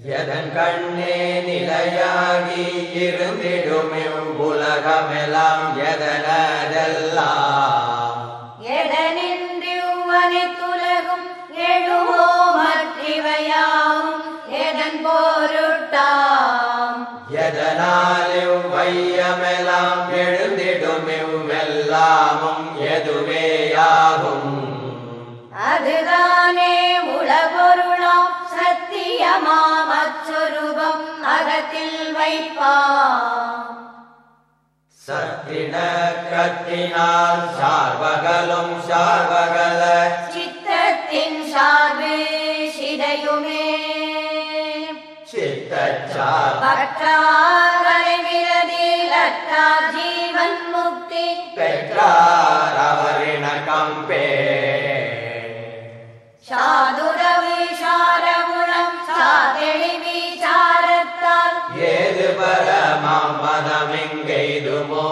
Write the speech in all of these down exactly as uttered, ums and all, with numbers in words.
எதன் கண்ணே நிலையாகி இருந்திடுமே உலகமெல்லாம் எதனதெல்லாம் எதனின்றி அனைத்துலகும் எழுவோ மற்றிவையாவும் எதன் பொருட்டாம் எதனால் வையமெல்லாம் எழுந்திடுமே எல்லாமும் எதுவேயாகும் அதுதானே உலகொருளாம் சத்தியமாம் அச்சொரூபம் அகத்தில் வைப்பாம் சத்தின கத்தினால் சார்பகலும் சார்பகல சித்தத்தின் சார்பு சிதையுமே சித்தச்சார் பற்றார் அலைவிரதில் அற்றார் ஜீவன் முக்தி பெற்றார் அவரிணக்கம் பே சாதுரவு சாரமுளம் சாதெளிவி சாரத்தால் ஏது பரமாம் பதமிங்கெய்துமோ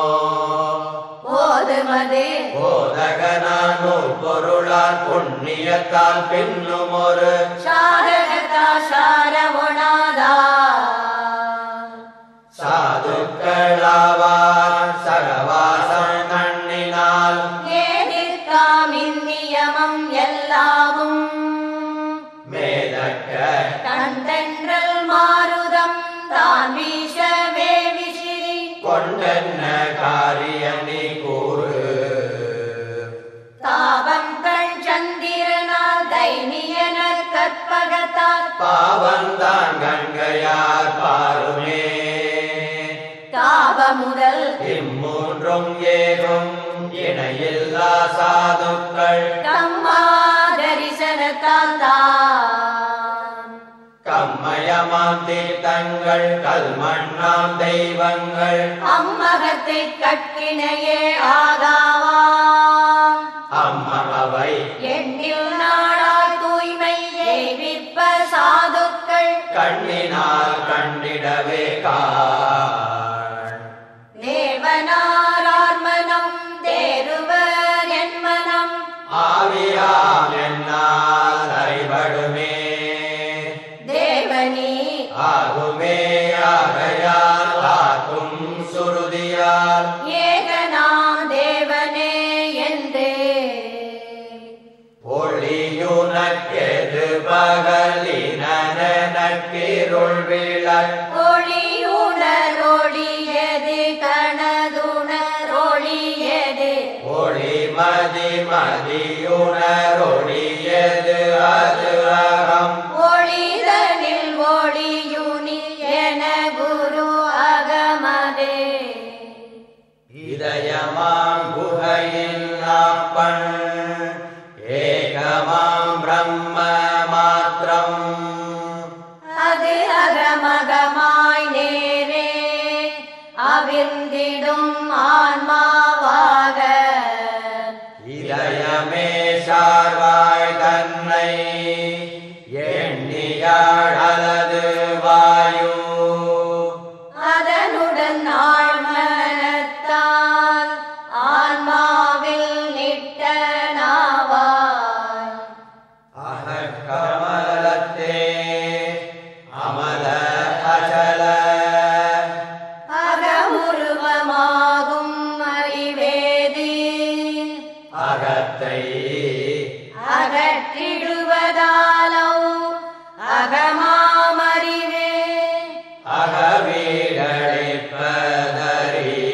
ஓதுமது போதகனானோ பொருளால் புண்ணியத்தால் பின்னும் ஒரு சாதகதா சாரமுணாதா சாதுக்களாவார் சகவாசம் கண்ணினால் ஏதிர்காம் இந்நியமம் எல்லாமும் மேதக்க தந்தென்றல் மாருதம் தான் வீசவே விசிறி கொண்டென்ன காரியனி கூறு தாபம் கண் சந்திரனால் தைனியனர் கற்பகத்தால் பாவந்தான் கங்கையார் பாருமே தாபமுதல் இம்மூன்றும் ஏகும் இணையில்லா சாதுக்கள் கம்மா தரிசனத்தால் தான் கம்மயமாம் தீர்த்தங்கள் கல்மண்ணாம் தெய்வங்கள் அம்மகத்தை கட்டினையே ஆகாவாம் அம்மவை எண்ணில் நாடாய் தூய்மை ஏவிப்ப சாதுக்கள் கண்ணினால் கண்டிடவே காண் தேவனார் மனம் தேருவர் என் மனம் ஆவியாம் என்னால் அறிபடுமே தேவனி ஆகுமே ஆகையால் ஆக்கும் சுருதியால் ஏகனாம் தேவனே என்று ஒளியுனக்கெது பகலினக்கிருள் விளக் ஒளியுணர் ஒளியது கணதுணர் ஒளியது ஒளி மதி மதியுணரொளியது அது அகம் ஒளிதனில் ஒளியுனி என குரு அகமதே இதயமாம் குகையில் அப்பன் ஏகமாம் பிரம்ம மாத்திரம் அது அகமகமாய் நேரே அவிர்ந்திடும் ஆன்மாவாக இதயமே சார்வாய் தன்னை எண்ணியாழ் அல்லது வாயு அதனுடன் ஆழ்மனத்தால் ஆன்மாவில் நிட்ட நாவாய் அகக்கமலத்தே அமல அச்சல அகமுருவமாகும் அறிவேது அகத்தை அகற்றிடுவதாலோ அகமாமறிவே அகவீடழிப்பதறி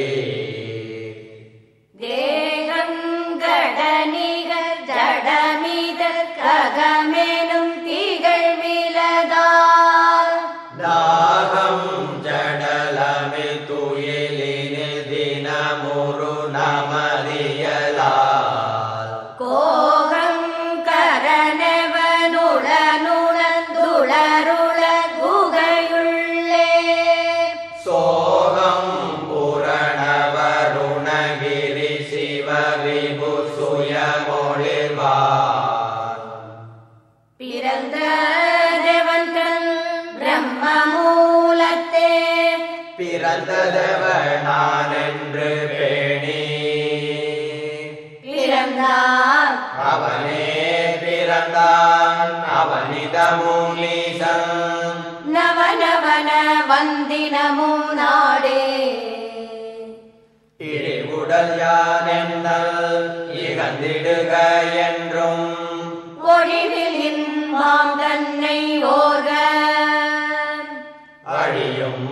தேகங்கடனிகள் ஜடமிதற் ககமெனும் திகழ்விலதால் தாகம் ஜடலமி துயிலினில் தினமுரு நமதியலால் கோகங்கரனவனுளனுளந்துளருள குகையுள்ளே சோகம் புரணவருணகிரி சிவ விபு சுயமொழிவார் பிறந்த தேவன்கள் பிரம்ம மூலத்தே பிறந்ததவ நான் என்று பேணி பிறந்தார் அவனே பிறந்தான் அவனிதமும் நீசன் மன வந்தினமும் நாடு இழிவுடல் யானென்னல் இகந்திடுக என்றும் ஒழிவில் இன்பாம் தன்னை ஓர்க அழியும்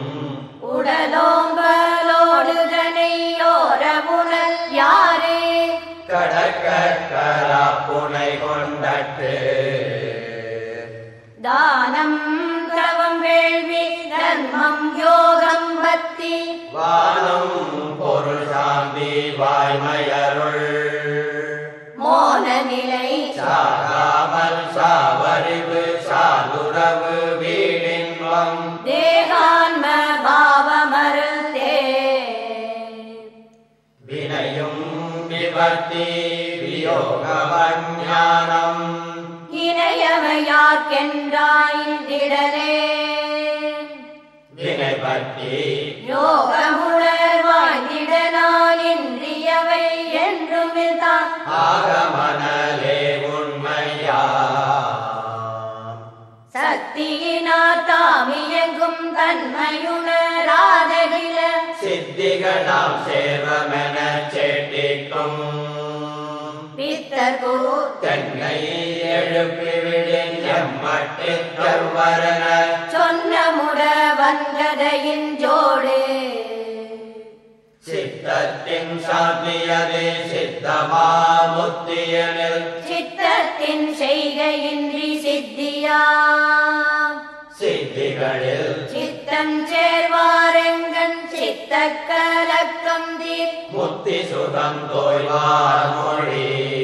உடலோம்பலோடுதனை ஓரவுணல் யாரே கடற்க கராப்புனை கொண்டற்று தானம் தவம் வேள்வி தர்மம் யோகம் பக்தி வானம் பொருள் சாந்தி வாய்மையருள் மோன நிலை சாகாமல் சாவறிவு சாதுறவு வீடின்பம் தேகான்ம பாவமருந்தே வினையும் விபத்தி வியோகமஞானம் இணையமையார்க்கென்றாயிடரே வினை பற்றி யோகமுணர்வாய்ந்திட நான் இன்றியவை என்றுமில்தான் ஆகமனலே உண்மையா சக்தியினார் தாமியங்கும் தன்மையுணராதகில சித்திகளாம் சேர்வமெனச் சேட்டிக்கும் பித்தர்கு தென்னை எழுப்பிவிடின் எம்மட்டிற்கவரன சொன்ன முட வந்ததையின் ஜோடு சித்தத்தின் சாத்தியதே சித்தமா முத்தியனில் சித்தத்தின் செய்கையின்றி சித்தியா சித்திகளில் சித்தம் சேர்வாரெங்கன் சித்த கலக்கம் தீர் முத்தி சுகம் தோய்வார் மொழி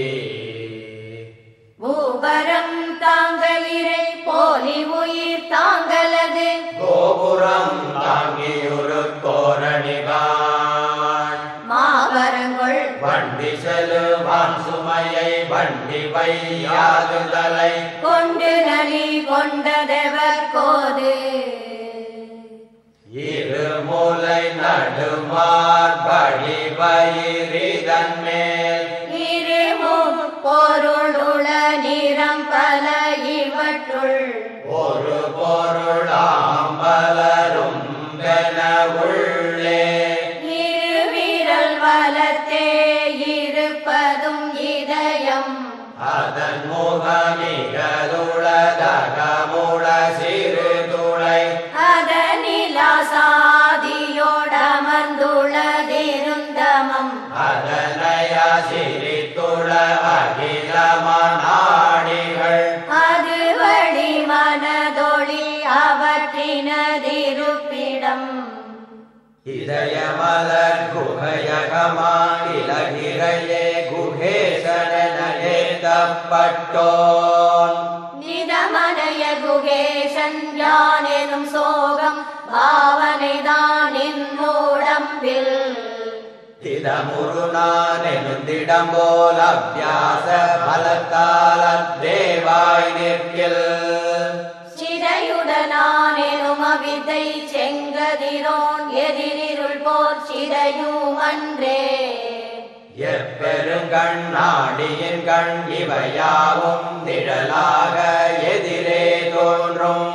பூபரம் தாங்கலிரை போலி உயிர் தாங்கலது கோபுரம் தாங்கியுரு கோரணிகான் மாபரங்கொள் வண்டி செலுவான் சுமையை வண்டி வையாதுதலை கொண்டு நலி கொண்டதவர் கோது இருமுலை நடுமார் படி வயிறிதன் மேல் இருமும் பொருளுள நிறம் பல இவற்றுள் ஒரு பொருளாம்பலரும் பென உள்ளே இருவிரல் வலத்தே இருப்பதும் இதயம் அதன் முகமிகதுளதகமுள சிறு துளை அதனிலாசாதியோடமர்ந்துள்ளதிருந்தமம் அதனைய சிரித்துள அகிலமநாடிகள் அது வழி மனதொளி அவற்றினதிருப்பிடம் இதயமலர் குகையகமாகிலகிரையே குகேசனே தப்பட்டோன் நிதமனைய குகேசன் யானெனும் சோகம் பாவனைதான் என்னுடம்பில் திடமுருனானெனுந்திடம் போல் அபியாச பலத்தால் தேவாய் நிற்கில் சிதையுடனானெனும் அவிதை செங்கதிரோன் எதிரிருள் போர் சிதையும் அன்றே எப்பெருங்கண்ணாடியின் கண் இவையாவும் நிழலாக எதிரே தோன்றும்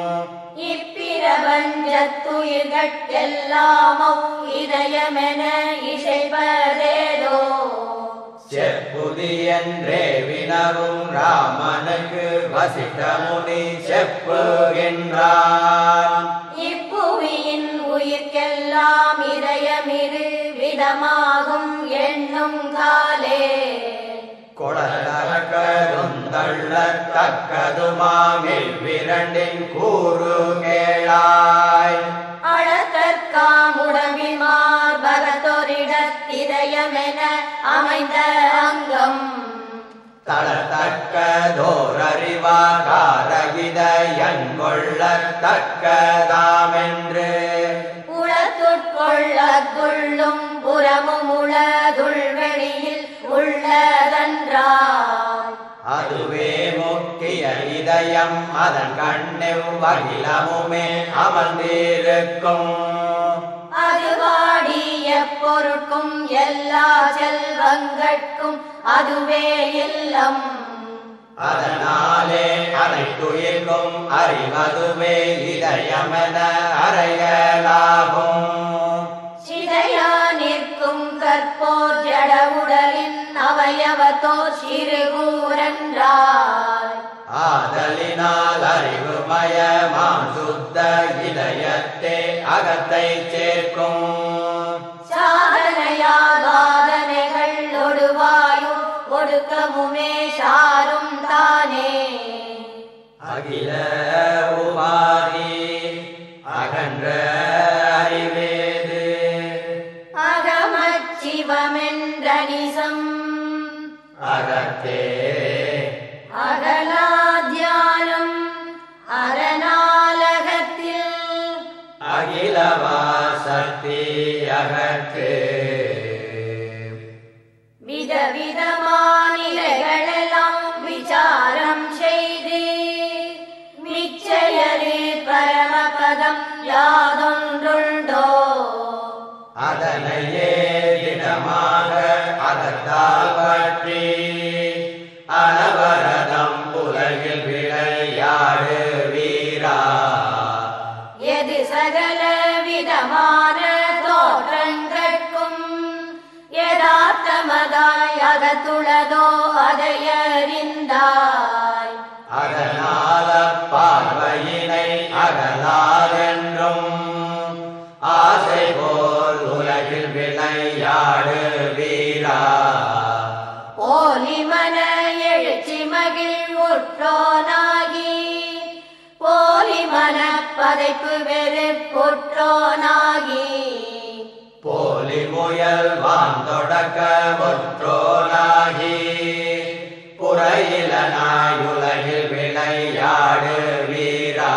இப்பிரபஞ்சத்துயிர்கட்கெல்லாமௌ இதயமென இசைப்பதேதோ செப்புதி என்றே வினவும் ராமனுக்கு வசிஷ்டமுனி செப்புகின்றான் இப்புவியின் உயிர்க்கெல்லாம் இதயமிரு விதமாகும் எண்ணும் காலே கொளத்தக்கதும் தள்ளத்தக்கதுமாமில் விரண்டின் கூறு கேளாய் அளத்தற்காமுடம்பில் மார்பகத்தொரிடத்திதயமென அமைந்த அங்கம் தளத்தக்கதோரறிவாகாரகிதயன் கொள்ளத்தக்கதாமென்று உளத்துட்கொள்ளத்துள்ளும் புறமும் உளதுள் வெளியில் உள்ளதன்றாம் அதுவே முக்கிய இதயம் அதன் கண்ணெவ்வகிலமுமே அமர்ந்திருக்கும் அது வாடிய பொருட்கும் எல்லா செல்வங்கட்கும் அதுவே இல்லம் அதனாலே அனைத்துயிர்க்கும் அறிவதுவே இதயமென அறையலாகும். சிதையா நிற்கும் கற்போர் ஜட உடலின் அவயவத்தோ சிறுகூரன்றார். ஆதலினால் அறிவுமயமாம் சுத்த இதயத்தே அகத்தை சேர்க்கும். சாதனையாகாதனைகள் ஒடுவாயும் ஒடுக்கமுமே சாரும் தானே. அகில உபாதி அகன்ற அறிவேது. அகமச்சிவமென்ற நிசம் அகத்தே அகலாத்யானம் அரணாலகத்தில். அகிலவாசக்தி அகத்து. விதவிதமானிலைகளெல்லாம் விசாரம் செய்து மிச்சையரு பரமபதம் யாதொன்றுண்டோ. அதனையே திடமாக அகத்தால் பற்றி அனவரதம் உலகில் விளையாடு வீரா. எது சகல விதமான தோற்றங்கட்கும் யதார்த்தமதாய் அகத்துளதோ அதையறிந்தாய். அதனால பார்வையினை அகலாதென்றும் ஆசை போல் உலகில் விளையாடு வீரா. போலிமன எழுச்சி மகிழ் உற்றோனாகி போலிமன பதைப்பு வெறுப்புற்றோனாகி. போலி முயல் வாந்தொடக்க ஒற்றோனாகி புறையிலனாய் உலகில் விளையாடு வீரா.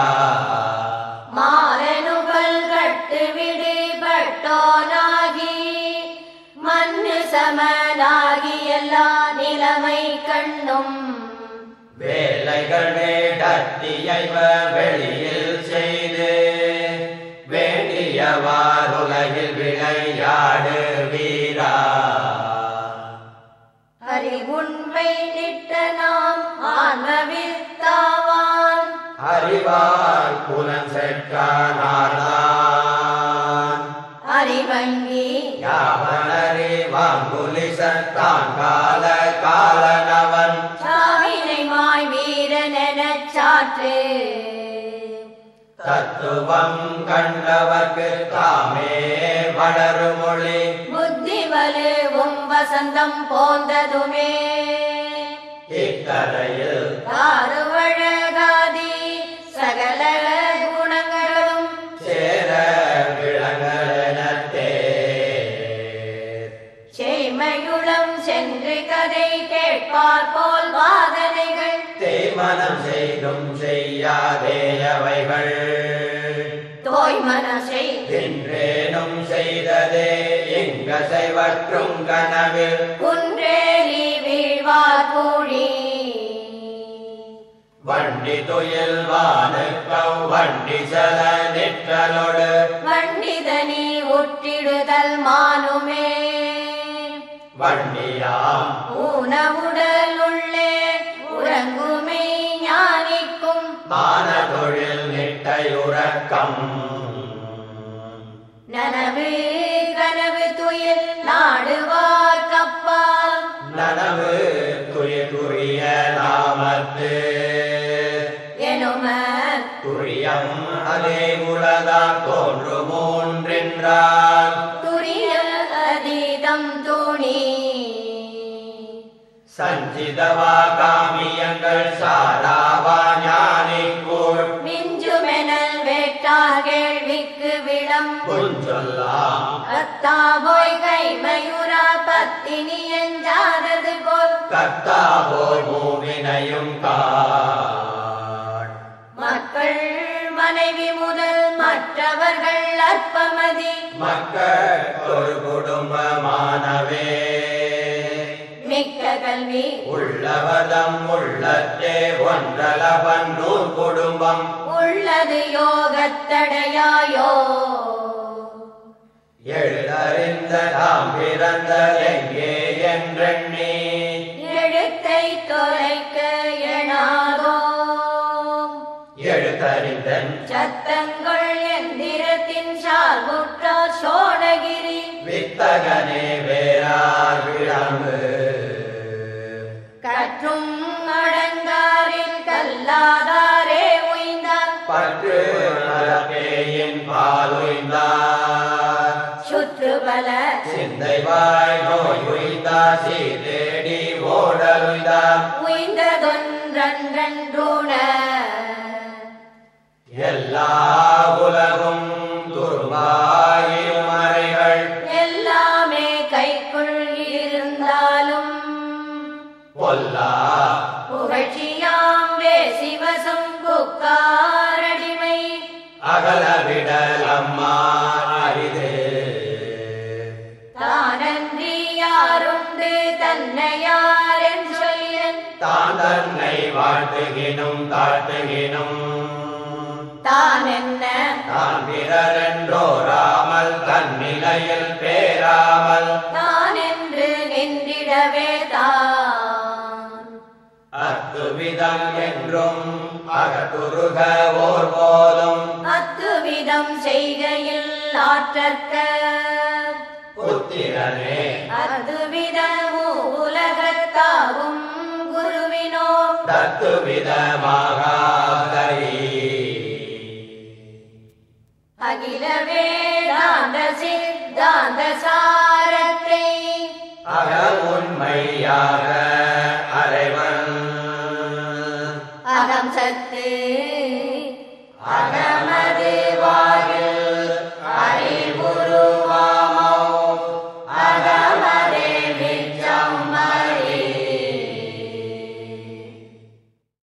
மாறனுகள் கட்டு விடுபட்டோனாகி மண்ணு சமனாகி எல்லா நிலைமை கண்ணும். வேலைகள் வேடத்தியைவ வெளியில் செய்து வேண்டியவார் உலகில் விளையாடு வீரா. அறிவுண்மை நிட்ட நாம் ஆன்மவித்தாவான். அறிவார் புலன் செற்கானார்தான். அறிவங்கி யாவனறிவான் புலிசத்தான் கால காலனவன். சாவினை மாய் வீரனெனச் சாற்று. தத்துவம் கண்டவர்க்கு தாமே வளருமொழி. புத்தி வலுவும் வசந்தம் போந்ததுமே இக்கரையில் தாருவழகாதி சகல குணங்களும் சேர விளங்கலனத்தே. செய்மையுளம் சென்று கதை கேட்பார் போல் வாதனைகள் தேய்மனம் செய்தும் செய்யாதேயவைகள். தோய்மனம் செய் தின்றேனும் செய்ததே எங்க செய்வற்றும் கனவில். குன்றேறி வீழ்வார் கூழி. வண்டி துயில் வானுக்கவ் வண்டி செல நிற்றலோடு வண்டிதனி உற்றிடுதல் மானுமே. வண்டியாம் ஊனவுடல் உள்ளே உறங்குமை ஞானிக்கும் மான தொழில் நிட்டையுறக்கம். நனவு கனவு துயில் நாடுவார் கப்பால். நனவு துயிலுரிய நாமத்து எனும துரியம் அதே உலதா தோன்று மூன்றென்றார். துரிய அதீதம் துணி. சஞ்சிதவா காமியங்கள் சாராவா ஞானிக்கூழ். மிஞ்சுமெனல் வேட்டார் கேள்விக்கு விடம். புஞ்சொல்லாம் கத்தா போய் கை மயூரா பத்தினி எஞ்சாதது போல். கத்தாவோர் மூவினையும் காட். மக்கள் மனைவி முதல் மற்றவர்கள் அற்பமதி. மக்கள் ஒரு குடும்பமானவே மிக்க கல்வி உள்ளவதம் உள்ளத்தே ஒன்றலவன் நூல் குடும்பம். உள்ளது யோகத்தடையாயோ. எழுதறிந்த தாம் பிறந்த எங்கே என்றெண்ணி எழுத்தை தொலைக்க என் சத்தங்கள் எந்திரத்தின் சார்புற்றார் சோழகிரி வித்தகனே வேறார் விளம்பு கற்றும் அடங்காரில் கல்லாதாரே உய்ந்தார் பற்று நலப்பேயின் பாலுய்ந்தார் சுற்றுபல சிந்தை வாய் நோய் உய்ந்தார் சீதேடி ஓடலுய்ந்தார் உய்ந்ததொன்றன்றூண எல்லா உலகும் துருவாயும் மறைகள் எல்லாமே கைக்குள் இருந்தாலும் பொல்லா புகழ்ச்சியாம் வேசிவசம் புக்காரடிமை அகலவிடல் அம்மா அரிதே தானன்றி யாருண்டு தன்னையாரென் சொல்லியன் தான் தன்னை வாழ்த்துகினும் தாழ்த்துகினும் தான் என்ன தான் பிறரென்றோராமல் தன்னிலையில் பேராமல் நான் என்று நின்றிடவே தான் அத்துவிதம் என்றும் அகத்துருக ஓர் போதும் அத்துவிதம் செய்கையில் ஆற்றற்க புத்திரனே அத்துவிதம் உலகத்தாகும் குருவினோ தத்துவிதமாக அகில வேதாந்த சித்தாந்த சாரத்தை அகமுண்மையாக அறைவன் அகம் சத்து அக